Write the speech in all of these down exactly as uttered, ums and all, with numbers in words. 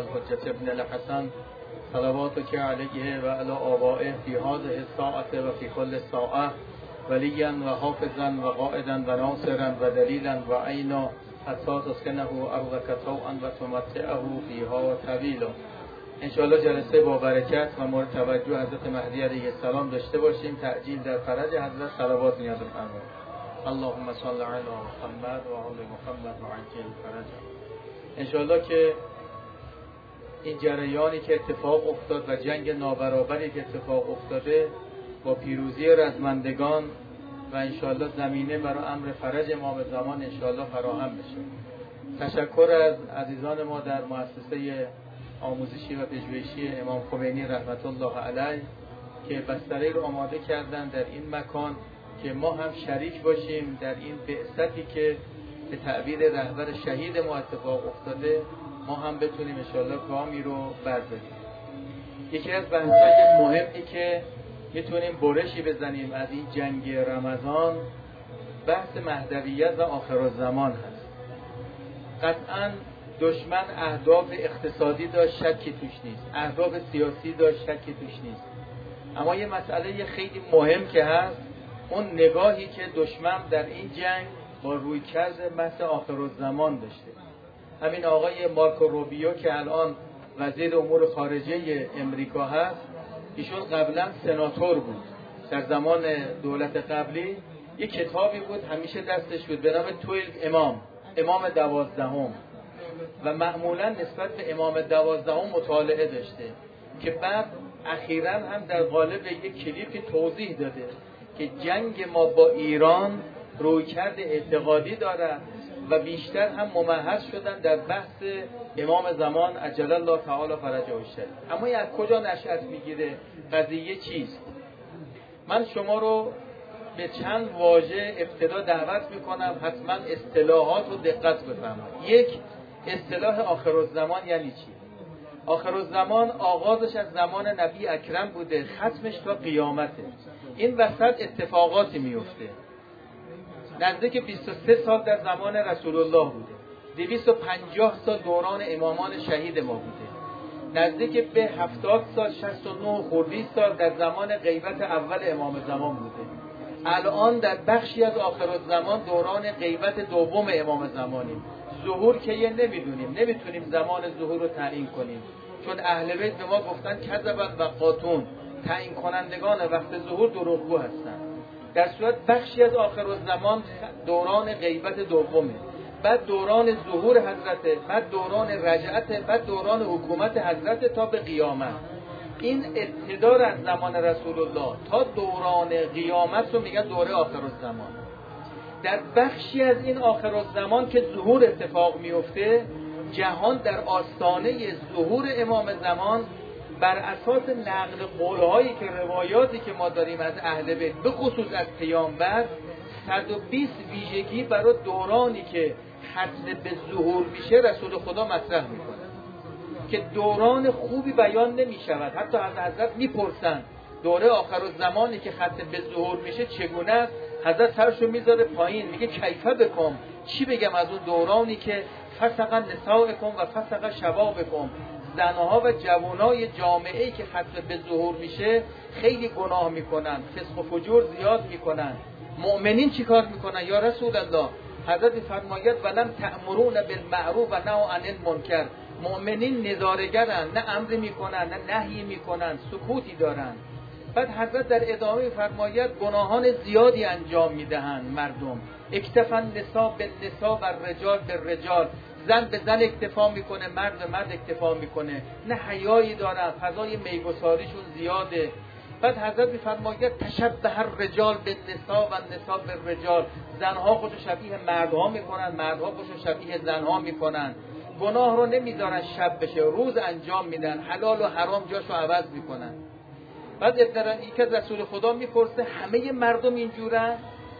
الحجة ابن الحسن صلواتك عليه وعلى آبائه في هذه الساعة وفي كل ساعة وليا وحافظا وقائدا وناصرا ودليلا وعينا حتى تسكنه أرضك طوعا وتمتعه فيها طویلا. انشاءالله جلسه با برکت و مورد توجه حضرت مهدی علیه السلام داشته باشیم. تعجیل در فرج حضرت صلوات نیاز بفرمایید. اللهم صل علی محمد و آل محمد و عجل فرجهم. انشاءالله که این جریانی که اتفاق افتاد و جنگ نابرابری که اتفاق افتاده با پیروزی رزمندگان و انشاءالله زمینه برای امر فرج امام زمان انشاءالله فراهم بشه. تشکر از عزیزان ما در مؤسسه آموزشی و پژوهشی امام خمینی رحمت الله علیه که بستری رو آماده کردن در این مکان که ما هم شریک باشیم در این بعثتی که به تعبیر رهبر شهید ما اتفاق افتاده، ما هم بتونیم انشاءالله گامی رو برداریم. یکی از بحث‌های مهمی که میتونیم برشی بزنیم از این جنگ رمضان بحث مهدویت و آخرالزمان هست. قطعاً دشمن اهداف اقتصادی داشت، شکی توش نیست. اهداف سیاسی داشت، شکی توش نیست. اما یه مسئله خیلی مهم که هست، اون نگاهی که دشمن در این جنگ با رویکرد بحث آخرالزمان داشته. همین آقای مارکو روبیو که الان وزیر امور خارجه امریکا هست، ایشون قبلا سناتور بود. در زمان دولت قبلی یک کتابی بود همیشه دستش بود به نام دوازده امام، امام دوازدهم، و معمولا نسبت به امام دوازدهم مطالعه داشته که بعد اخیراً هم در قالب یک کلیپی توضیح داده که جنگ ما با ایران رویکرد اعتقادی دارد و بیشتر هم ممحض شدن در بحث امام زمان عجل الله تعالی فرجه الشریف. اما از کجا نشأت میگیره؟ قضیه چیست؟ من شما رو به چند واژه ابتدا دعوت میکنم حتما اصطلاحات رو دقت بفرمایید. یک، اصطلاح آخرالزمان یعنی چی؟ آخرالزمان آغازش از زمان نبی اکرم بوده، ختمش تا قیامته. این وسط اتفاقاتی میفته. نزدیک بیست و سه سال در زمان رسول الله بوده، دویست و پنجاه سال دوران امامان شهید ما بوده، نزدیک به هفتاد سال، شصت و نه خردی سال در زمان غیبت اول امام زمان بوده. الان در بخشی از آخرالزمان دوران غیبت دوم امام زمانیم. ظهور که یه نمیدونیم، نمیتونیم زمان ظهور رو تعیین کنیم، چون اهل بیت به ما گفتن کذبت و قاتون، تعیین کنندگان وقت ظهور دروغگو هستن. در صورت بخشی از آخرالزمان دوران غیبت دومه، بعد دوران ظهور حضرت، بعد دوران رجعت، بعد دوران حکومت حضرت تا به قیامت. این ابتدا از زمان رسول الله تا دوران قیامت رو میگن دوره آخرالزمان. در بخشی از این آخرالزمان که ظهور اتفاق میفته، جهان در آستانه ظهور امام زمان بر اساس نقل قولهایی که روایاتی که ما داریم از اهل بیت به خصوص از پیامبر، صد و بیست ویژگی برای دورانی که ختم به ظهور میشه رسول خدا مطرح میکنه که دوران خوبی بیان نمیشود. حتی از حضرت میپرسن دوره آخرالزمانی که ختم به ظهور میشه چگونه است؟ حضرت سرشو میذاره پایین میگه کیفه بکن، چی بگم از اون دورانی که فسق نساءکم و فسق شبابکم، زنها و جوانای جامعه‌ای که ختم به ظهور میشه خیلی گناه میکنن، فسق و فجور زیاد میکنن. مؤمنین چی کار میکنن یا رسول الله؟ حضرت فرماید ولم تأمرون بالمعروف و نهوا عن المنکر. مؤمنین نظاره‌گرن، نه امر میکنن نه نهی میکنن، سکوتی دارن. بعد حضرت در ادامه فرماید گناهان زیادی انجام میدهند مردم. اکتفا النساء بالنساء و الرجال بالرجال، زن به زن اکتفا میکنه، مرد به مرد اکتفا میکنه، نه حیایی دارن، فضای میگساریشون زیاده. بعد حضرت میفرماید تشبه الرجال بالنساء و النساء بالرجال، زنها خودشو شبیه مردها میکنن، مردها خودشو شبیه زنها میکنن. گناه رو نمیذارن شب بشه، روز انجام میدن، حلال و حرام جاشو عوض میکنن. بعد ابتدایی که رسول خدا میپرسه همه مردم اینجورن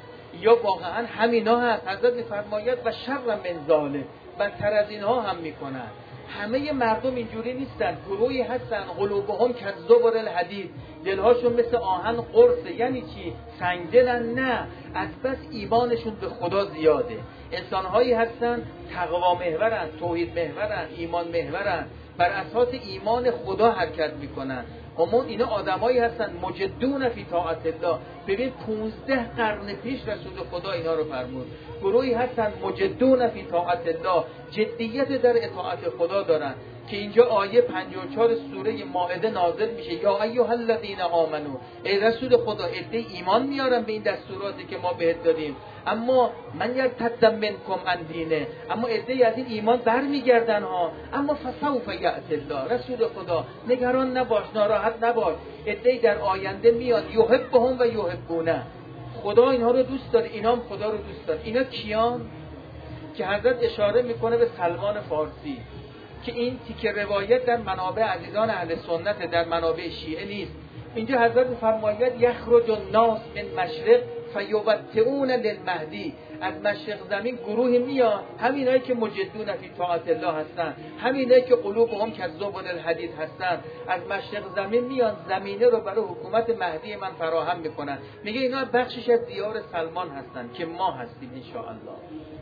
یا واقعا همینا هست؟ حضرت میفرماید و شر من ذالک، بدتر از اینها هم میکنن. همه مردم اینجوری نیستن، گروهی هستن قلوبهم کالزبر الحدید، دلهاشون مثل آهن قرصه. یعنی چی؟ سنگدلن؟ نه، از بس ایمانشون به خدا زیاده. انسانهایی هستن تقوا محورن، توحید محورن، ایمان محورن، بر اساس ایمان خدا حرکت میکنن. همون اینا آدمایی هستن مجدون فی طاعت الله. ببین پونزده قرن پیش رسول خدا اینا رو فرمود. گروهی هستن مجدون فی طاعت الله، جدیت در اطاعت خدا دارن که اینجا آیه پنجاه و چهار سوره مائده نازل میشه. یا ایها الذین آمنو، ای رسول خدا عده ایمان میارن به این دستوراتی که ما بهت دادیم، اما من یرتد منکم عن دینه، اما عده از این ایمان برمیگردن ها. اما فسوف یأتی الله، رسول خدا نگران نباش، ناراحت نباش، عده در آینده میاد یحبهم و یحبونه، خدا اینها رو دوست داره، اینا هم خدا رو دوست داره. اینا کیان؟ که حضرت اشاره میکنه به سلمان فارسی که این تیکه روایت در منابع عزیزان اهل سنت، در منابع شیعه نیست. اینجا حضرت فرماید یخرج الناس من مشرق فیوبتئون للمهدی، از مشرق زمین گروهی میان، همینایی که مجدون فی طاعت الله هستن، همینایی که قلوبهم کذاب الحدید هستن، از مشرق زمین میان زمینه رو برای حکومت مهدی من فراهم میکنن. میگه اینا بخشش از دیار سلمان هستن که ما هستیم ان شاء الله.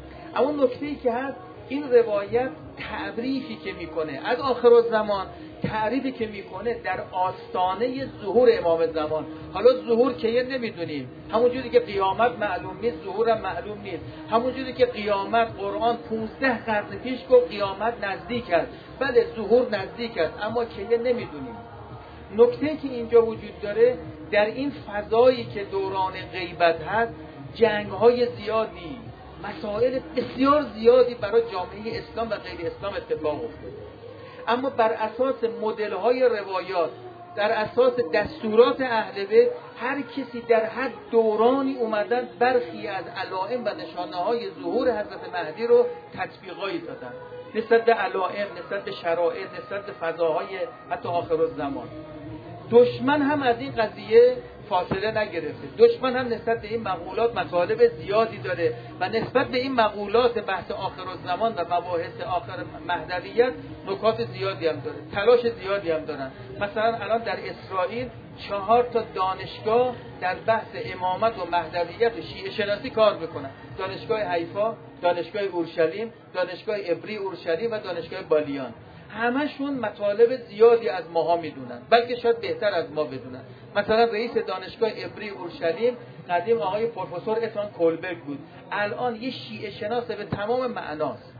اما نکته‌ای که هست، این روایت تعریفی که میکنه از آخرالزمان، تعریفی که میکنه در آستانه ظهور امام زمان. حالا ظهور که یه نمیدونیم، همونجوری که قیامت معلوم نیست ظهورم معلوم نیست، همونجوری که قیامت قرآن پونزده قرن پیش گفت قیامت نزدیک است، بله ظهور نزدیک است، اما که یه نمیدونیم. نکته‌ای که اینجا وجود داره، در این فضایی که دوران غیبت هست، جنگ‌های زیادی، مسائل بسیار زیادی برای جامعه اسلام و غیر اسلام اتفاق افتاده، اما بر اساس مدل‌های روایات، در اساس دستورات اهل بیت، هر کسی در هر دورانی اومدن برخی از علائم و نشانه‌های ظهور حضرت مهدی رو تطبیقایی دادن، نسبت به علائم، نسبت به شرایط، نسبت به فضاهای حتی آخرالزمان. دشمن هم از این قضیه فاصله نگرفته، دشمن هم نسبت به این مقولات مطالب زیادی داره و نسبت به این مقولات بحث آخرالزمان و مباحث آخر مهدویت نکات زیادی هم داره، تلاش زیادی هم دارن. مثلا الان در اسرائیل چهار تا دانشگاه در بحث امامت و مهدویت و شیعه شناسی کار میکنن، دانشگاه حیفا، دانشگاه اورشلیم، دانشگاه عبری اورشلیم و دانشگاه بالیان. همشون مطالب زیادی از ماها میدونن، بلکه شاید بهتر از ما بدونن. مثلا رئیس دانشگاه عبری اورشلیم قدیم آقای پروفسور اتان کولبرگ بود، الان یه شیعه شناس به تمام معناست.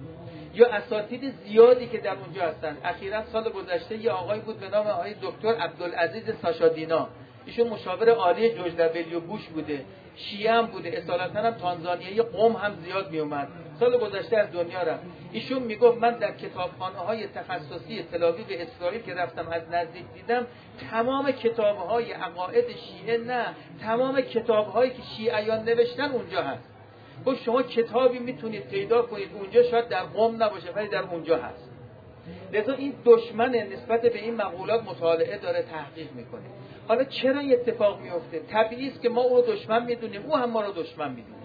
یا اساتید زیادی که در اونجا هستن. اخیراً سال گذشته یه آقای بود به نام آقای دکتر عبدالعزیز ساشادینا، ایشون مشاور عالی جورج دبلیو بوش بوده، شیعه هم بوده، اصالتا هم تانزانیایی قم هم زیاد می اومد. سال گذشته از دنیا رفت. ایشون میگفت من در کتابخانه‌های تخصصی تل‌آویو اسرائیل که رفتم از نزدیک دیدم، تمام کتاب‌های عقاید شیعه، نه تمام کتاب‌هایی که شیعیان نوشتن اونجا هست. گفت شما کتابی میتونید پیدا کنید اونجا، شاید در قم نباشه ولی در اونجا هست. لذا این دشمن نسبت به این مقولات مطالعه داره، تحقیق میکنه. حالا چرا این اتفاق میفته؟ طبیعی است که ما او رو دشمن میدونیم، او هم ما رو دشمن میدونه.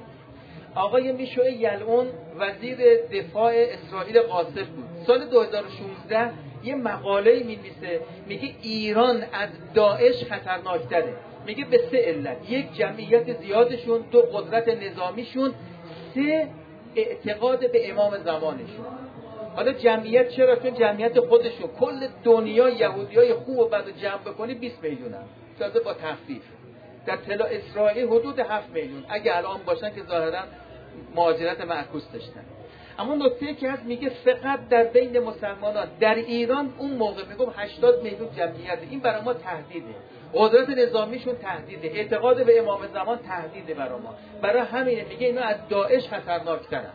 آقای میشوع یلعون وزیر دفاع اسرائیل قاصد بود. سال دو هزار و شانزده یه مقاله می‌نویسه، میگه ایران از داعش خطرناک‌تره. میگه به سه علت: یک، جمعیت زیادشون، دو، قدرت نظامیشون، سه، اعتقاد به امام زمانشون. حالا جمعیت چرا؟ چون جمعیت خودشون، کل دنیا یهودیای خوب و بد رو جمع بکنی بیست میلیون هم، تازه با تخفیف. در طلا اسرائیل حدود هفت میلیون اگه الان باشن که ظاهرا مهاجرت معکوس داشتن. اما نکته که هست، میگه فقط در بین مسلمانان در ایران اون موقع میگم هشتاد میلیون جمعیت، این برای ما تهدیده. قدرت نظامیشون تهدیده، اعتقاد به امام زمان تهدیده برای ما. برای همینه میگه اینا از داعش خطرناکترن.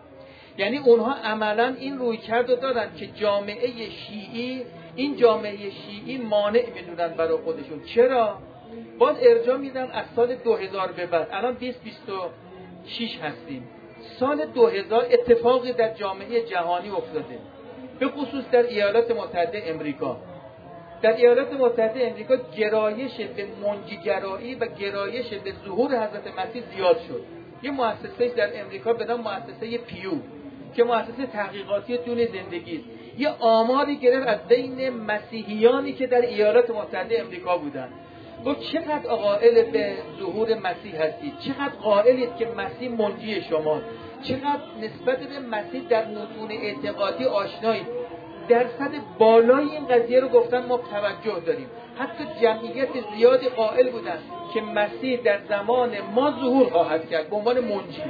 یعنی اونها عملا این رویکرد رو دارن که جامعه شیعی، این جامعه شیعی مانع میدونن برای خودشون. چرا؟ باز ارجاع میدم از سال دو هزار به بعد، الان بیست بیست و شش هستیم. سال دو هزار اتفاقی در جامعه جهانی افتاده، به خصوص در ایالات متحده امریکا. در ایالات متحده امریکا گرایش به منجیگرایی و گرایش به ظهور حضرت مسیح زیاد شد. یه مؤسسه در امریکا به نام مؤسسه پیو که مؤسسه تحقیقاتی دون زندگی است، یه آماری گرفت از بین مسیحیانی که در ایالات متحده امریکا بودن. گفت چقدر قائل به ظهور مسیح هستید، چقدر قائلید که مسیح منجی شما، چقدر نسبت به مسیح در متون اعتقادی آشنایید. درصد بالای این قضیه رو گفتن ما توجه داریم. حتی جمعیت زیادی قائل بودن که مسیح در زمان ما ظهور خواهد کرد به عنوان منجی.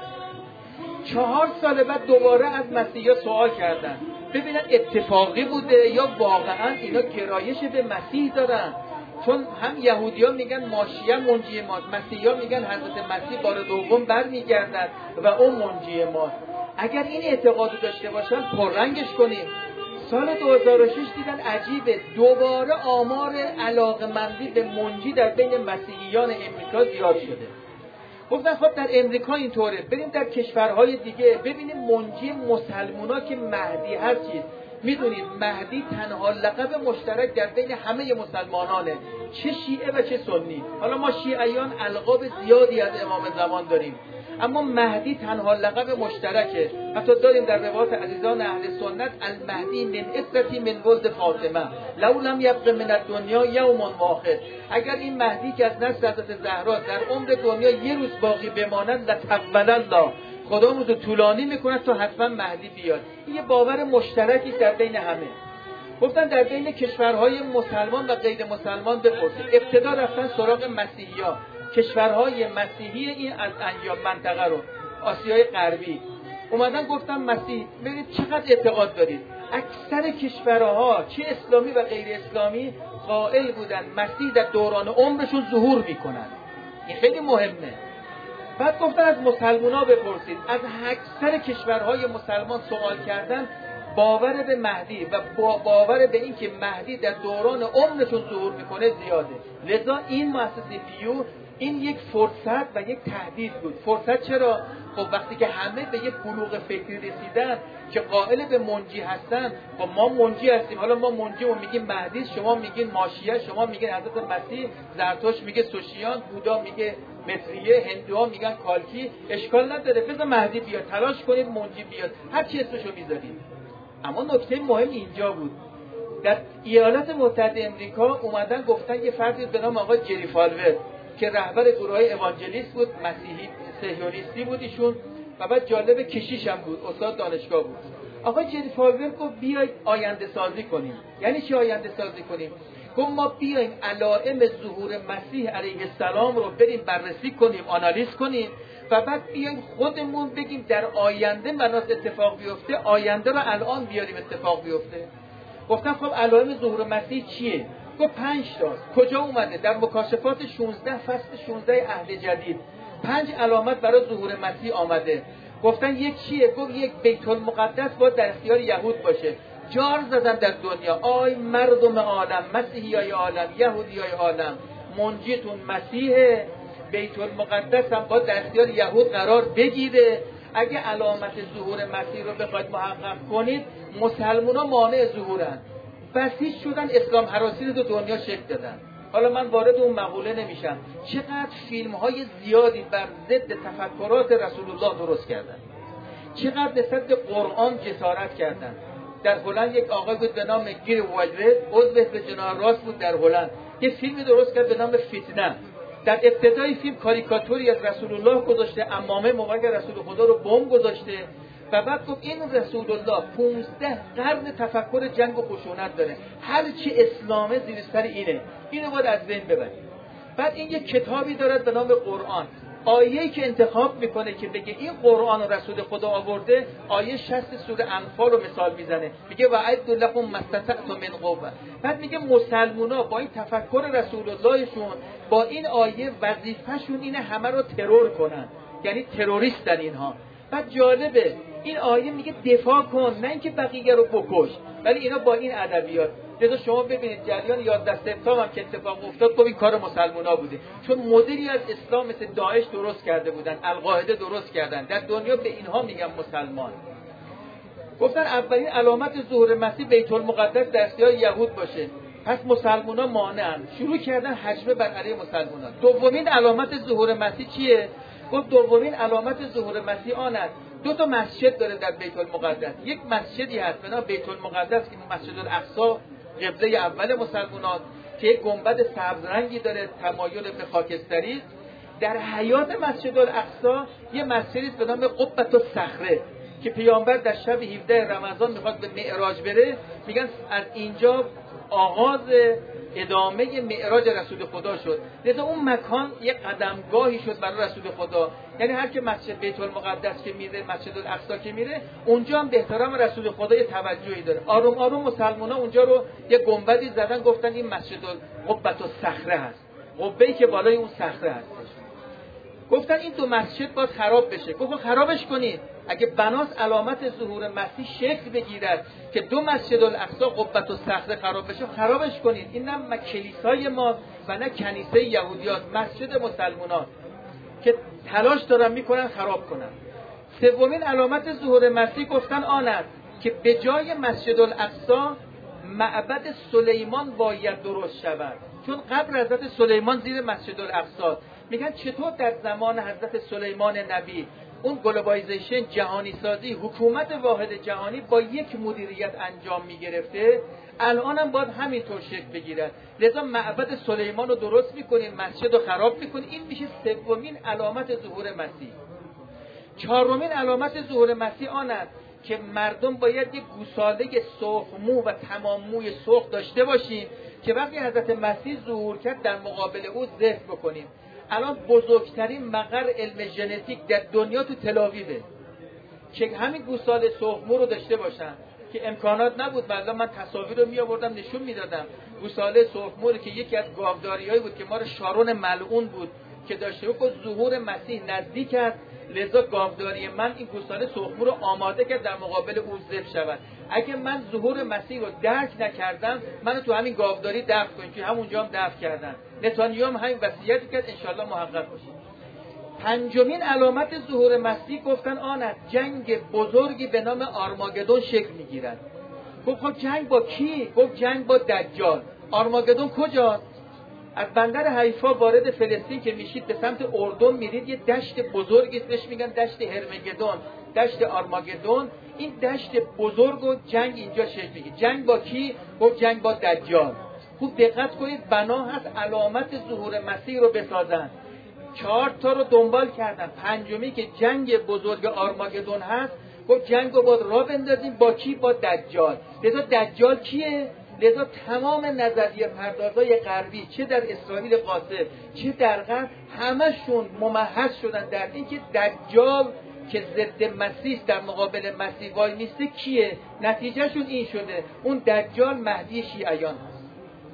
چهار سال بعد دوباره از مسیحا سوال کردن ببینن اتفاقی بوده یا واقعا اینا گرایش به مسیح دارن، چون هم یهودی‌ها میگن ماشیه منجی ماست، مسیحی‌ها میگن حضرت مسیح بار دوم برمیگردد و اون منجی ماست. اگر این اعتقادو داشته باشن پررنگش کنیم. سال دو هزار و شش دیدن عجیبه، دوباره آمار علاقه‌مندی به منجی در بین مسیحیان امریکا زیاد شده. گفتن خب در امریکا اینطوره، بریم در کشورهای دیگه ببینیم منجی مسلمونا که مهدی هست چیز. میدونید مهدی تنها لقب مشترک در بین همه مسلمانانه، چه شیعه و چه سنی. حالا ما شیعیان القاب زیادی از امام زمان داریم، اما مهدی تنها لقب مشترکه. حتی داریم در روایات عزیزان اهل سنت المهدی من اسرتی من ولد فاطمه لو لم یبق من الدنیا یوم واحد. اگر این مهدی که از نسل حضرت زهرا در عمر دنیا یه روز باقی بماند لتقبل الله، خدا رو طولانی میکنه تا حتما مهدی بیاد. این یه باور مشترکی در بین همه. گفتن در بین کشورهای مسلمان و غیر مسلمان بپرسید. ابتدا رفتن سراغ مسیحی‌ها، کشورهای مسیحی این از انجام منطقه رو، آسیای غربی. اومدن گفتن مسیح، ببینید چقدر اعتقاد دارید. اکثر کشورها چه اسلامی و غیر اسلامی قائل بودن مسیح در دوران عمرشون ظهور میکنن. این خیلی مهمه. بعد گفتن از مسلمان‌ها بپرسید. از اکثر کشورهای مسلمان سوال کردن باور به مهدی و با باور به این که مهدی در دوران عمرشون ظهور میکنه زیاده. لذا این مؤسسه پیو این یک فرصت و یک تهدید بود. فرصت چرا؟ خب وقتی که همه به یک بلوغ فکری رسیدن که قائل به منجی هستن، خب ما منجی هستیم، حالا ما منجی و میگیم مهدی، شما میگین ماشیه، شما میگین حضرت مسیح، زرتشت میگه سوشیان، بودا میگه متریه، هندوها میگن کالکی، اشکال نداره، بذار مهدی بیاد، تلاش کنید منجی بیاد، هر چی اسمشو میذارید. اما نکته مهم اینجا بود، در ایالات متحده امریکا اومدن گفتن یه فردی به نام آقای جری فالور که رهبر گروه‌های اوانجلیست بود، مسیحی صهیونیستی بود ایشون، و بعد جالب کشیش هم بود، استاد دانشگاه بود. آقای جری فالور گفت بیاید آینده سازی کنیم. یعنی چی آینده سازی کنیم؟ گفت ما بیایم علائم ظهور مسیح علیه السلام رو بریم بررسی کنیم، آنالیز کنیم و بعد بیایم خودمون بگیم در آینده بناس اتفاق بیفته، آینده رو الان بیاریم اتفاق بیفته. گفتم خب علائم ظهور مسیح چیه؟ گفت پنج تاست. کجا اومده؟ در مکاشفات شانزده فصل شانزده عهد جدید پنج علامت برای ظهور مسیح آمده. گفتن یک چیه؟ گفت یک بیت المقدس باید در اختیار یهود باشه. جار زدن در دنیا، آی مردم عالم، مسیحیای عالم، یهودیای عالم، منجیتون مسیحه، بیت المقدس هم باید در اختیار یهود قرار بگیره. اگه علامت ظهور مسیح رو بخواید محقق کنید، مسلمونا مانع ظهورن، بسیج شدن، اسلام هراسی رو دنیا شکل دادن. حالا من وارد اون مقوله نمیشم. چقدر فیلم های زیادی بر ضد تفکرات رسول الله درست کردن، چقدر نسبت به قرآن جسارت کردن. در هلند یک آقای بود به نام گیر وایلد، عضو حزب جناح راست بود در هلند، یه فیلمی درست کرد به نام فتنه. در ابتدای فیلم کاریکاتوری از رسول الله گذاشته، عمامه مبارک رسول خدا رو بمب گذاشته و بعد گفت این رسول الله پونزده قرن تفکر جنگ و خشونت داره، هر چی اسلامه زیر سر اینه، اینو باید از بین ببریم. بعد این یک کتابی دارد به نام قرآن، آیه‌ای که انتخاب میکنه که بگه این قرآن و رسول خدا آورده، آیه شصت سوره انفال رو مثال میزنه، میگه وَأَعِدُّوا لَهُم مَا اسْتَطَعْتُم مِنْ قُوَّةٍ. بعد میگه مسلمونا با این تفکر رسول اللهشون، با این آیه وظیفه‌شون اینه همه رو ترور کنن، یعنی تروریستن اینها. بعد جالبه این آیه میگه دفاع کن، نه اینکه بقیه رو بکش، ولی اینا با این ادبیات. لذا شما ببینید جریان یازده سپتامبر هم که اتفاق افتاد، خب این کار مسلمونا بوده، چون مدلی از اسلام مثل داعش درست کرده بودن، القاعده درست کردن، در دنیا به اینها میگن مسلمان. گفتن اولین علامت ظهور مسیح بیت المقدس در اختیار یهود باشه، پس مسلمونا مانعن، شروع کردن هجمه بر علیه مسلمونا. دومین علامت ظهور مسیح چیه؟ گفت دومین علامت ظهور مسیح آن است دو تا مسجد داره در بیت المقدس. یک مسجدی هست به نام بیت المقدس که مسجد الاقصی قبله اول مسلمانان که یک گنبد سبز رنگی داره، تمایل به خاکستری است. در حیاط مسجد الاقصی یه مسجدی به نام قبة الصخره که پیامبر در شب هفده رمضان میخواد به معراج بره، میگن از اینجا آغاز ادامه معراج رسول خدا شد. لذا اون مکان یک قدمگاهی شد برای رسول خدا. یعنی هر که مسجد بیت المقدس که میره، مسجد الاقصی که میره، اونجا هم به احترام رسول خدا یه توجهی داره. آروم آروم مسلمان‌ها اونجا رو یه گنبدی زدن، گفتن این مسجد قبة الصخره هست، قبه‌ای که بالای اون صخره هست. گفتن این دو مسجد باید خراب بشه. گفتن خرابش کنید. اگه بناس علامت ظهور مسیح شکل بگیرد که دو مسجد الاقصی قبة الصخره خراب بشه، خرابش کنید. این نه کلیسای ما و نه کنیسه یهودیات، مسجد مسلمانان که تلاش دارن میکنن خراب کنن. سومین علامت ظهور مسیح گفتن آن است که به جای مسجد الاقصی معبد سلیمان باید درست شود، چون قبر حضرت سلیمان زیر مسجد الاقصی. میگن چطور در زمان حضرت سلیمان نبی اون گلوبالیزیشن، جهانی سازی، حکومت واحد جهانی با یک مدیریت انجام میگرفته، الان هم باید همینطور شکل بگیرد. لذا معبد سلیمان رو درست میکنین، مسجد رو خراب میکنین. این میشه سومین علامت ظهور مسیح. چهارمین علامت ظهور مسیح آن است که مردم باید یک گوساله سرخ مو و تمام موی سرخ داشته باشیم که وقتی حضرت مسیح ظهور کرد در مقابل او ذبح بکنیم. الان بزرگترین مقر علم ژنتیک در دنیا تو تل‌آویوه که همین گوساله سرخ مو رو داشته باشن، که امکانات نبود. بعدا من تصاویر رو می آوردم نشون میدادم. گوساله سرخ مو که یکی از گاوداریایی بود که ما رو شارون ملعون بود که داشته بود، ظهور مسیح نزدیک است، لذا گاوداری من این گوساله سرخ مو رو آماده کرد در مقابل او ذبح شود. اگه من ظهور مسیح رو درک نکردم، منو تو همین گاوداری دفن کنید، که همونجا هم دفن کردن. نتانیاهو هم همین وصیتی کرد، انشالله محقق بشه. پنجمین علامت ظهور مسیح گفتن آن است جنگ بزرگی به نام آرماگدون شکل میگیرد. گفت خب جنگ با کی؟ گفت جنگ با دجال. آرماگدون کجاست؟ از بندر حیفا وارد فلسطین که میشید به سمت اردن میرید، یه دشت بزرگی بهش میگن دشت هرمگدون، دشت آرماگدون. این دشت بزرگ و جنگ اینجا شکل میگیره. جنگ با کی؟ گفت جنگ با دجال. خوب دقت کنید، بنا هست علامت ظهور مسیح رو بسازن. چهار تا رو دنبال کردن. پنجمی که جنگ بزرگ آرماگدون هست، گفت جنگ رو باید راه بندازیم. با کی؟ با دجال. لذا دجال کیه؟ لذا تمام نظریه پردازای غربی، چه در اسرائیل قاصد چه در غرب، همشون ممحض شدن در این که دجال که ضد مسیح در مقابل مسیح وای نیسته کیه. نتیجهشون این شده، اون دجال مهدی شیعیان هست.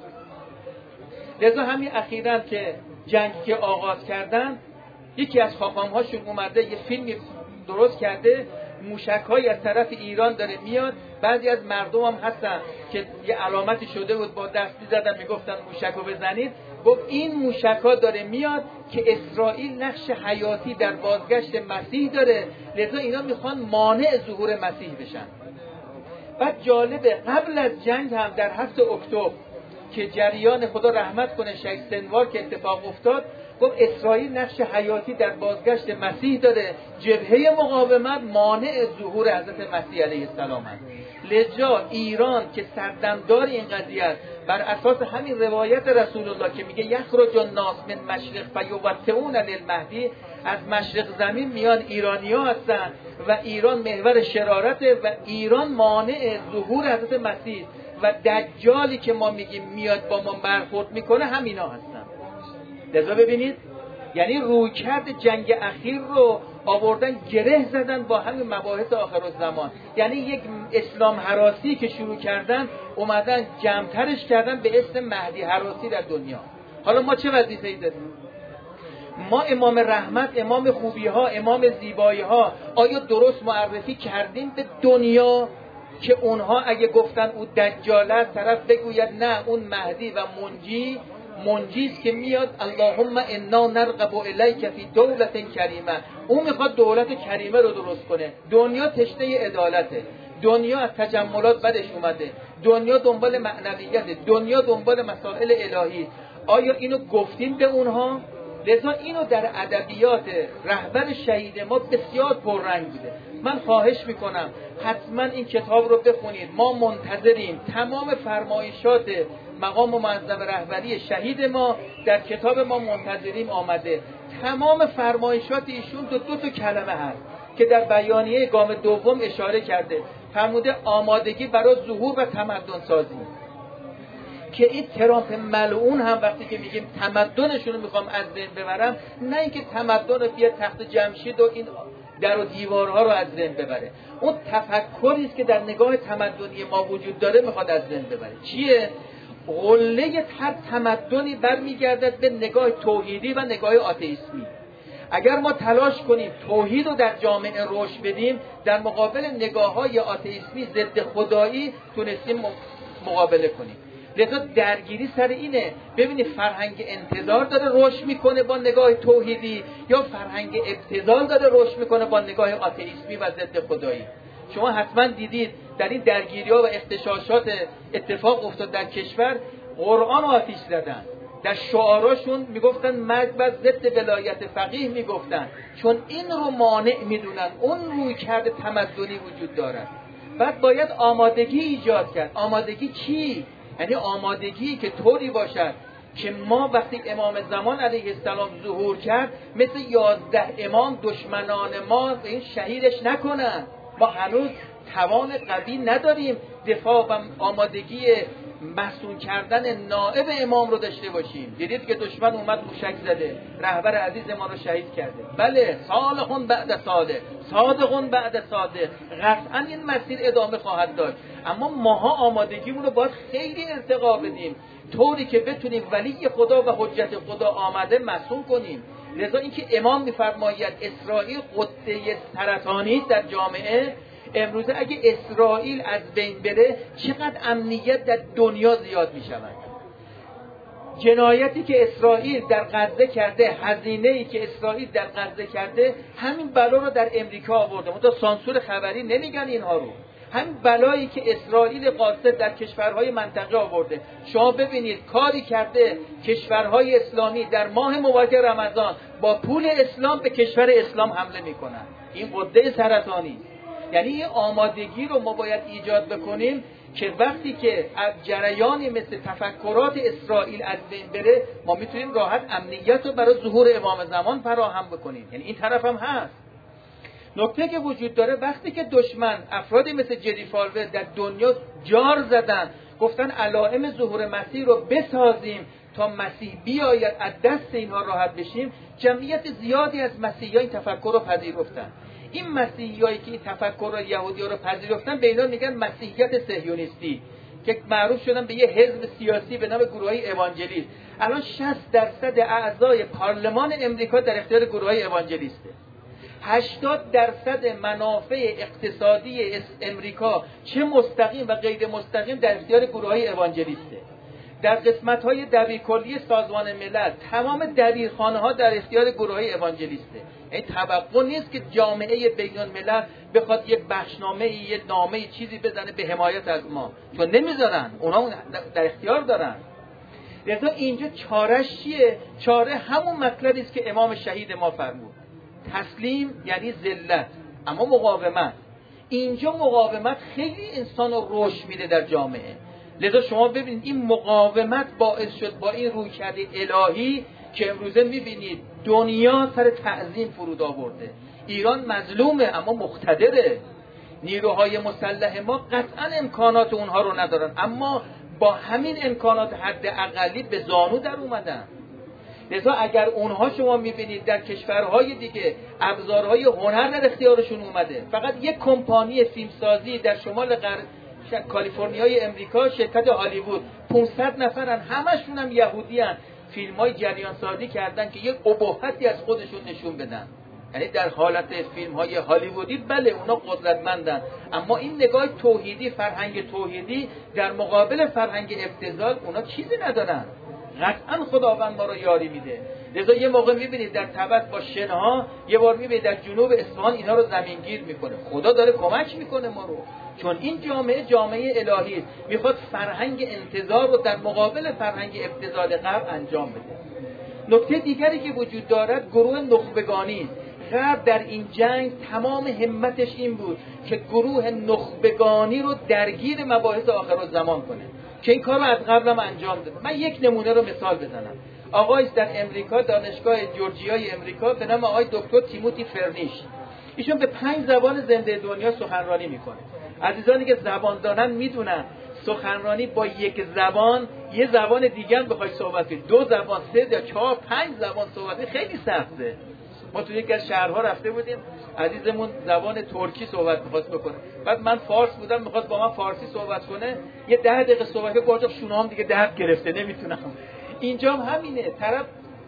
لذا همین اخیراً که جنگ که آغاز کردن، یکی از خاقان‌هاشون اومده یه فیلمی درست کرده، موشک‌های از طرف ایران داره میاد. بعضی از مردم هم هستن که یه علامتی شده بود، با دستی زدن میگفتن موشکو بزنید. گفت این موشک‌ها داره میاد که اسرائیل نقش حیاتی در بازگشت مسیح داره، لذا اینا میخوان مانع ظهور مسیح بشن. بعد جالبه، قبل از جنگ هم در هفت اکتبر که جریان خدا رحمت کنه شهید سنوار که اتفاق افتاد، گفت اسرائیل نقش حیاتی در بازگشت مسیح داره، جبهه مقاومت مانع ظهور حضرت مسیح علیه السلام است. لذا ایران که سردمدار این قضیه است، بر اساس همین روایت رسول الله که میگه یخرج الناس من مشرق فیوطئون للمهدی، از مشرق زمین میان ایرانی‌ها هستن و ایران محور شرارته و ایران مانع ظهور حضرت مسیح و دجالی که ما میگیم میاد با ما برخورد میکنه همینا هستن. لذا ببینید، یعنی رویکرد جنگ اخیر رو آوردن گره زدن با همین مباحث آخرالزمان. یعنی یک اسلام هراسی که شروع کردن، اومدن جمع‌ترش کردن به اسم مهدی هراسی در دنیا. حالا ما چه وظیفه‌ای داریم؟ ما امام رحمت، امام خوبی ها، امام زیبایی ها آیا درست معرفی کردیم به دنیا که اونها اگه گفتن او دجال است، طرف بگوید نه اون مهدی و منجی منجیست که میاد اللهم انا نرغب الیک فی دولت کریمه. اون میخواد دولت کریمه رو درست کنه. دنیا تشنه عدالته، دنیا از تجملات بدش اومده، دنیا دنبال معنویته، دنیا دنبال مسائل الهی. آیا اینو گفتیم به اونها؟ لذا اینو در ادبیات رهبر شهید ما بسیار پررنگ بوده. من خواهش میکنم حتما این کتاب رو بخونید. ما منتظریم. تمام فرمایشات مقام معظم رهبری شهید ما در کتاب ما منتظریم آمده. تمام فرمایشات ایشون دو, دو تا کلمه هست که در بیانیه گام دوم اشاره کرده، فرموده آمادگی برای ظهور و تمدن سازی. که این ترامپ ملعون هم وقتی که میگیم تمدنشون رو میخوام از بین ببرم، نه اینکه تمدن رو بیاد تخت جمشید و این در و دیوارها رو از بین ببره، اون تفکری است که در نگاه تمدنی ما وجود داره میخواد از بین ببره. چیه؟ قله هر تمدنی برمیگردد به نگاه توحیدی و نگاه آتئیسمی. اگر ما تلاش کنیم توحید رو در جامعه رشد بدیم، در مقابل نگاه‌های آتئیسمی ضد خدایی تونستیم مقابله کنیم. لذا درگیری سر اینه، ببینید فرهنگ انتظار داره رشد میکنه با نگاه توحیدی یا فرهنگ ابتذال داره رشد میکنه با نگاه آتئیسمی و ضد خدایی. شما حتما دیدید در این درگیری‌ها و اختشاشات اتفاق افتاد در کشور، قرآن رو آتیش زدن، در شعاراشون میگفتن مرگ بر ضد ولایت فقیه میگفتن، چون این رو مانع میدونن اون روی کرده تمدنی وجود دارد. بعد باید آمادگی ایجاد کرد. آمادگی چی؟ یعنی آمادگی که طوری باشد که ما وقتی امام زمان علیه السلام ظهور کرد، مثل یازده امام دشمنان ما این شهیدش نکنن. ما هنوز توان قوی نداریم دفاع و آمادگی محصون کردن نائب امام رو داشته باشیم. دیدید که دشمن اومد موشک زده، رهبر عزیز ما رو شهید کرده. بله، صالحون بعد صالح، صادقون بعد صادق، قطعا این مسیر ادامه خواهد داشت. اما ماها آمادگیمون رو باید خیلی ارتقا بدیم، طوری که بتونیم ولی خدا و حجت خدا آمده محصون کنیم. لذا اینکه امام میفرماید اسرائیل قطعه سرطانی در جامعه، امروزه اگه اسرائیل از بین بره چقدر امنیت در دنیا زیاد می شود. جنایتی که اسرائیل در غزه کرده، هزینه‌ای که اسرائیل در غزه کرده، همین بلا رو در امریکا آورده. منتها سانسور خبری نمیگن اینها رو. همین بلایی که اسرائیل قاصد در کشورهای منطقه آورده. شما ببینید کاری کرده کشورهای اسلامی در ماه مبارک رمضان با پول اسلام به کشور اسلام حمله میکنن. این غده سرطانی. یعنی این آمادگی رو ما باید ایجاد بکنیم که وقتی که از جریانی مثل تفکرات اسرائیل از بین بره، ما میتونیم راحت امنیت رو برای ظهور امام زمان فراهم بکنیم. یعنی این طرف هم هست. نکته که وجود داره، وقتی که دشمن افرادی مثل جری فالوه در دنیا جار زدن، گفتن علائم ظهور مسیح رو بسازیم تا مسیح بیاید از دست اینها راحت بشیم، جمعیت زیادی از مسیحیان این تفکر رو پذیرفتن. این مسیحیایی که این تفکر یهودی رو پذیرفتن به اینا میگن مسیحیت صهیونیستی، که معروف شدن به یه حزب سیاسی به نام گروه‌های اوانجلیست. الان شصت درصد اعضای پارلمان امریکا در اختیار گروه‌های اوانجلیسته. هشتاد درصد منافع اقتصادی امریکا چه مستقیم و غیر مستقیم در اختیار گروه‌های اوانجلیسته. در قسمت‌های دبیرکلی سازمان ملل تمام دبیرخانه‌ها در اختیار گروه‌های اوانجلیسته. این توقع نیست که جامعه بین‌الملل بخواد یک بخشنامه، یک نامه، چیزی بزنه به حمایت از ما، چون نمیذارن، اونا در اختیار دارن. لذا اینجا چاره‌اش چیه؟ چاره همون مطلبی است که امام شهید ما فرمود. تسلیم یعنی ذلت، اما مقاومت. اینجا مقاومت خیلی انسان رو رشد میده در جامعه. لذا شما ببینید این مقاومت باعث شد با این رویکرد الهی که امروزه میبینید دنیا سر تعظیم فرود آورده. ایران مظلومه اما مقتدره. نیروهای مسلح ما قطعا امکانات اونها رو ندارن، اما با همین امکانات حد اقلی به زانو در اومدن. لذا اگر اونها شما میبینید در کشورهای دیگه ابزارهای هنر در اختیارشون اومده، فقط یک کمپانی فیلمسازی در شمال غرب کالیفرنیای امریکا، شرکت هالیوود، پانصد نفرن، همشون هم یهودی هن، فیلم های جریان سازی کردن که یک ابهتی از خودشون نشون بدن. یعنی در حالت فیلم های هالیوودی بله اونا قدرتمندن، اما این نگاه توحیدی، فرهنگ توحیدی در مقابل فرهنگ ابتذال اونا چیزی ندارن. قطعا خداوند ما رو یاری میده. لذا یه موقع میبینید در تبت با شنها، یه بار میبینید در جنوب اصفهان اینا رو زمینگیر میکنه. خدا داره کمک میکنه ما رو، چون این جامعه جامعه الهی است، میخواد فرهنگ انتظار رو در مقابل فرهنگ ابتذال غرب انجام بده. نکته دیگری که وجود دارد گروه نخبگانی است. غرب در این جنگ تمام همتش این بود که گروه نخبگانی رو درگیر مباحث آخرالزمان کنه، که این کار رو از قبل هم انجام داده. من یک نمونه رو مثال بزنم. آقای در امریکا، دانشگاه جورجیای امریکا، به نام آقای دکتر تیموتی فرنیش، ایشون به پنج زبان زنده دنیا سخنرانی میکنه. عزیزانی که زبان دارن میدونن سخنرانی با یک زبان، یه زبان دیگه هم بخوای صحبت کنی، دو زبان، سه یا چهار، پنج زبان صحبت خیلی سخته. ما تو یک از شهرها رفته بودیم، عزیزمون زبان ترکی صحبت می‌خواست بکنه، بعد من فارس بودم، می‌خواست با من فارسی صحبت کنه، یه ده دقیقه صحبت کرد، باجا شونه‌ام دیگه درد گرفته نمیتونم. اینجا هم همینه، طرف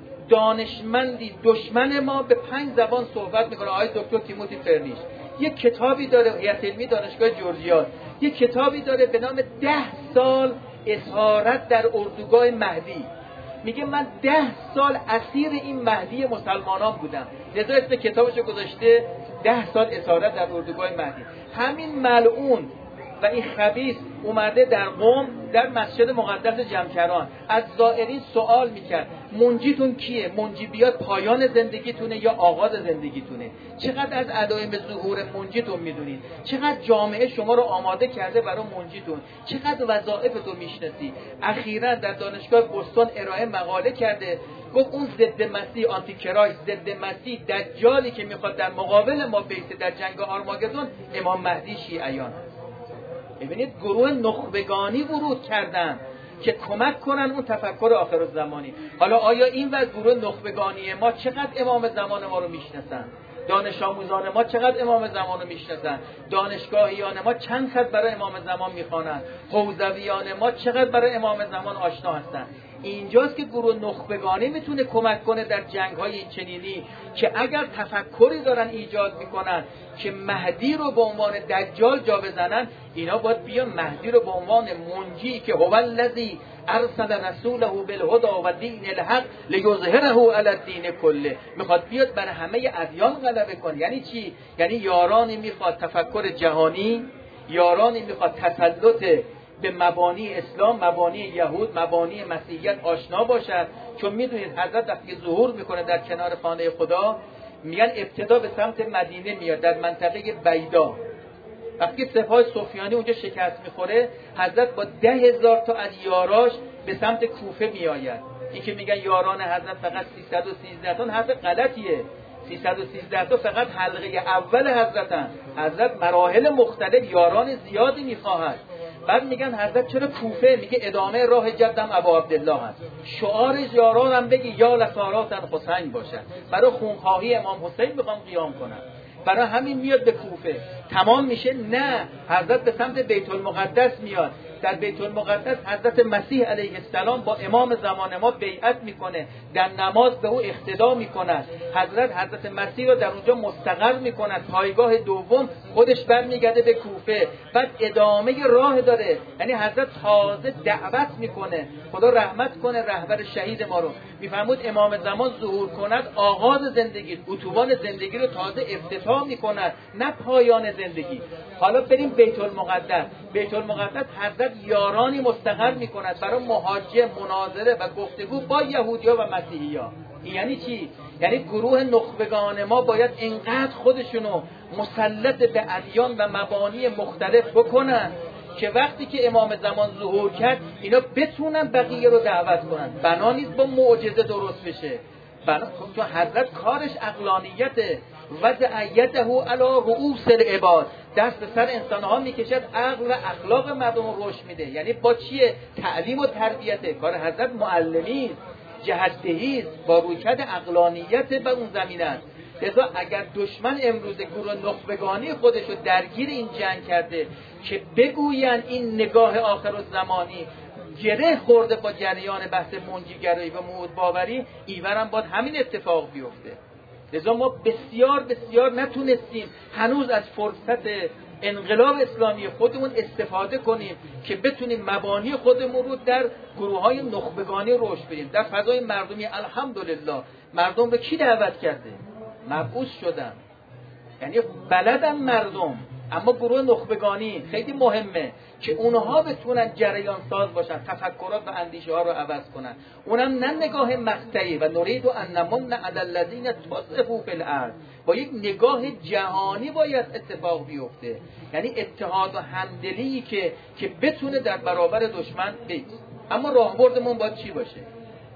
دانشمندی دشمن ما به پنج زبان صحبت میکنه. آقای دکتر تیموتی فرنیش یک کتابی داره، هیئت علمی دانشگاه جورجیا یک کتابی داره به نام ده سال اسارت در اردوگاه مهدی. میگه من ده سال اسیر این مهدی مسلمانان بودم، لذا اسم کتابشو گذاشته ده سال اسارت در اردوگاه مهدی. همین ملعون و این خبیث اومده در قم در مسجد مقدس جمکران از زائرین سوال میکرد منجیتون کیه؟ منجی بیاد پایان زندگیتونه یا آغاز زندگیتونه؟ چقدر از علائم ظهور منجیتون میدونید؟ چقدر جامعه شما رو آماده کرده برای منجیتون؟ چقدر وظایفتون میشناسی؟ اخیراً در دانشگاه بوستون ارائه مقاله کرده، گفت اون ضد مسیح، آنتی کرایست، ضد مسیح، دجالی که میخواد در مقابل ما بیسته در جنگ آرماگدون، امام مهدی شیعیان هست. ببینید گروه نخبگانی ورود کردن که کمک کنن اون تفکر آخرالزمانی. حالا آیا این وقت گروه نخبگانی ما چقدر امام زمان ما رو میشناسن؟ دانش آموزان ما چقدر امام زمان رو میشناسن؟ دانشگاهیان ما چند خط برای امام زمان میخوانن؟ حوزویان ما چقدر برای امام زمان آشنا هستن؟ اینجاست که گروه نخبگانی میتونه کمک کنه در جنگ‌های این چنینی که اگر تفکری دارن ایجاد میکنن که مهدی رو به عنوان دجال جا بزنن، اینا باید بیان مهدی رو به عنوان منجی که هو الذی ارسل رسوله بالهدى و دین الحق لیظهره علی الدین کله، میخواد بیاد بر همه ادیان غلبه کنه. یعنی چی؟ یعنی یارانی میخواد تفکر جهانی، یارانی میخواد تسلط به مبانی اسلام، مبانی یهود، مبانی مسیحیت آشنا باشد. چون میدونید حضرت وقتی ظهور میکنه در کنار خانه خدا، میگن ابتدا به سمت مدینه میاد، در منطقه بیدا. وقتی سپاه سفیانی اونجا شکست میخوره، حضرت با ده هزار تا از یاراش به سمت کوفه میآید. این که میگن یاران حضرت فقط سیصد و سیزده تا، حرف غلطیه. سیصد و سیزده تا فقط حلقه اول حضرتن. حضرت مراحل مختلف یاران زیادی میخواهد. بعد میگن حضرت چرا کوفه؟ میگه ادامه راه جدم ابا عبدالله هست. شعار یارانم بگی یا لسارات حسین باشد، برای خونخواهی امام حسین میخوام قیام کنم، برای همین میاد به کوفه. تمام میشه؟ نه، حضرت به سمت بیت المقدس میاد. در بیت المقدس حضرت مسیح علیه السلام با امام زمان ما بیعت میکنه، در نماز به او اقتدا میکنه. حضرت حضرت مسیح رو در اونجا مستقر میکنه. پایگاه دوم خودش برمیگرده به کوفه. بعد ادامه راه داره، یعنی حضرت تازه دعوت میکنه. خدا رحمت کنه رهبر شهید ما رو. میفرمود امام زمان ظهور کند آغاز زندگی، اتوبان زندگی رو تازه افتتاح میکند، نه پایان زندگی. حالا بریم بیت المقدس. بیت المقدس حضرت یارانی مستقر میکند برای محاجه، مناظره و گفتگو با یهودیا و مسیحیا. این یعنی چی؟ یعنی گروه نخبگان ما باید اینقدر خودشونو مسلط به ادیان و مبانی مختلف بکنن که وقتی که امام زمان ظهور کرد اینا بتونن بقیه رو دعوت کنن. بنا نیست با معجزه درست بشه، بنا چون حضرت کارش عقلانیته. وضع یده علی رؤوس العباد، دست به سر انسان ها میکشد، عقل و اخلاق مردم رو رشد میده. یعنی با چیه؟ تعلیم و تربیته. کار حضرت معلمی است، جهت‌دهی است، با رویکرد عقلانیت به اون زمین است. لذا اگر دشمن امروز گروه نخبگانی خودش رو درگیر این جنگ کرده که بگوین این نگاه آخرالزمانی گره خورده با جریان بحث منجیگرایی و موعود باوری، ایورم باید همین اتفاق بیفته. لذا ما بسیار بسیار نتونستیم هنوز از فرصت انقلاب اسلامی خودمون استفاده کنیم که بتونیم مبانی خودمون رو در گروه‌های نخبگانی رشد بدیم. در فضای مردمی الحمدلله مردم رو کی دعوت کرده؟ مبعوث شدن، یعنی بلدن مردم. اما گروه نخبگانی خیلی مهمه که اونها بتونن جریان ساز باشن، تفکرات و اندیشه ها رو عوض کنن. اونم نه نگاه مقطعی و نرید و انمن علی الذین تصفوا فی الارض، با یک نگاه جهانی باید اتفاق بیفته. یعنی اتحاد و همدلی که که بتونه در برابر دشمن بیست. اما راهبردمون باید چی باشه؟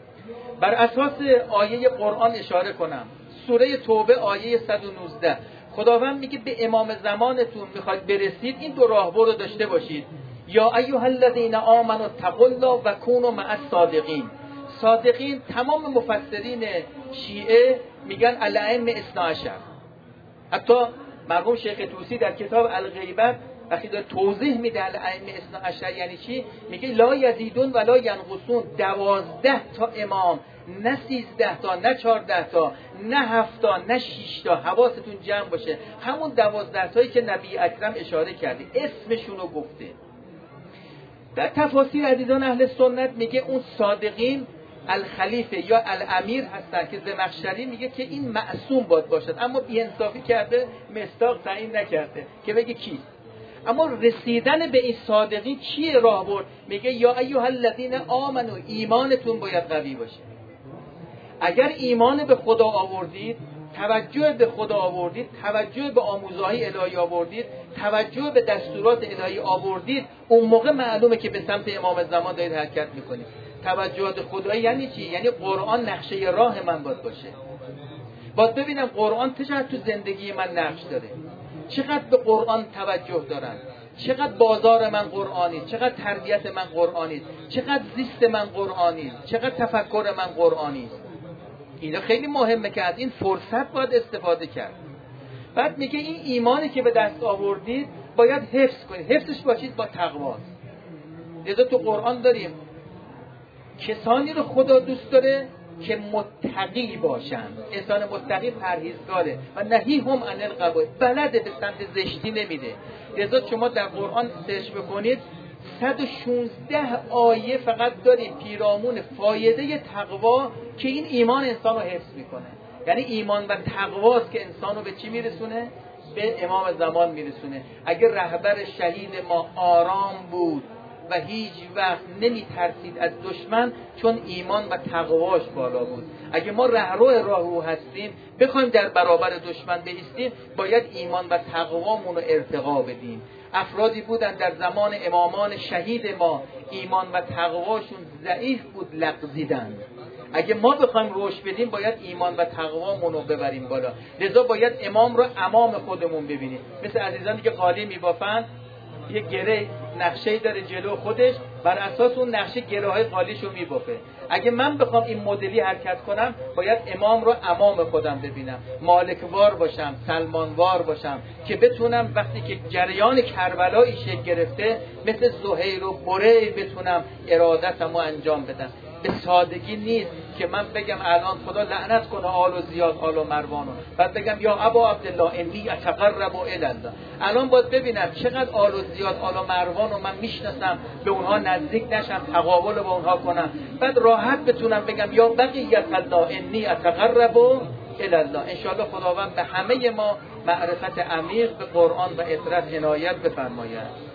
بر اساس آیه قرآن اشاره کنم. سوره توبه آیه صد و نوزده خداوند میگه به امام زمانتون میخواید برسید این دو راهبر رو داشته باشید. یا ایها الذین آمنوا اتقوا الله و کونوا مع الصادقین. صادقین تمام مفسرین شیعه میگن الائمه اثنا عشر. حتی مرحوم شیخ طوسی در کتاب الغیبت وقتی داره توضیح میده الائمه اثنا عشر یعنی چی، میگه لا یزیدون ولا ینقصون، دوازده تا امام، نه سیزده تا، نه چارده تا، نه هفت تا، نه شش تا. حواستون جمع باشه، همون دوازده تایی که نبی اکرم اشاره کرده اسمشون رو گفته. در تفاسیر عزیزان اهل سنت میگه اون صادقین الخلیفه یا الامیر هستن که زمخشری میگه که این معصوم باید باشد، اما بی‌انصافی کرده، مصداق تعیین نکرده که بگه کیست. اما رسیدن به این صادقین چیه راه برد؟ میگه یا ایها الذین آمنو، ایمانتون باید قوی باشه. اگر ایمان به خدا آوردید، توجه به خدا آوردید، توجه به آموزهای الهی آوردید، توجه به دستورات الهی آوردید، اون موقع معلومه که به سمت امام زمان دارید حرکت میکنید. توجهات خدایی یعنی چی؟ یعنی قرآن نقشه راه من باید باشه. باید ببینم قرآن چقدر تو زندگی من نقش داره، چقدر به قرآن توجه دارم، چقدر بازار من قرآنی، چقدر تربیت من قرآنی، چقدر زیست من قرآنی، چقدر تفکر من قرآنی. اینا خیلی مهمه که از این فرصت باید استفاده کرد. بعد میگه این ایمانی که به دست آوردید باید حفظ کنید. حفظش باشید با تقوا. لذا تو قرآن داریم کسانی رو خدا دوست داره که متقی باشند. انسان متقی پرهیزگاره و نهیهم عن القبائح، بلده به سمت زشتی نمیده. لذا شما در قرآن سرچ بکنید صد و شانزده آیه فقط داریم پیرامون فایده تقوا که این ایمان انسان رو حفظ میکنه. یعنی ایمان و تقواست که انسان رو به چی میرسونه؟ به امام زمان میرسونه. اگر رهبر شهید ما آرام بود و هیچ وقت نمی ترسید از دشمن، چون ایمان و تقواش بالا بود. اگه ما رهرو راه او هستیم، بخوایم در برابر دشمن بایستیم، باید ایمان و تقوامون رو ارتقا بدیم. افرادی بودن در زمان امامان شهید ما ایمان و تقواشون ضعیف بود، لغزیدن. اگه ما بخوایم رشد بدیم باید ایمان و تقوامون رو ببریم بالا. لذا باید امام رو امام خودمون ببینیم. مثل عزیزانی که قالی میبافن، یه گره نقشه‌ای داره جلو خودش، بر اساس اون نقشه گره‌های قالیشو میبافه. اگه من بخوام این مدلی حرکت کنم باید امام رو امام خودم ببینم، مالکوار باشم، سلمانوار باشم، که بتونم وقتی که جریان کربلایی شکل گرفته مثل زهیر و بری بتونم ارادتمو انجام بدم. به سادگی نیست که من بگم الان خدا لعنت کنه آل و زیاد، آل و مروانو، بعد بگم یا ابا عبدالله انی اتقرب الی الله. الان باید ببینم چقدر آل و زیاد، آل و مروانو من میشناسم، به اونها نزدیک نشم، تقابل با اونها کنم، بعد راحت بتونم بگم یا بقیت الله انی اتقرب الی الله. ان شاء الله خداوند به همه ما معرفت عمیق به قرآن و اطرت عنایت بفرماید.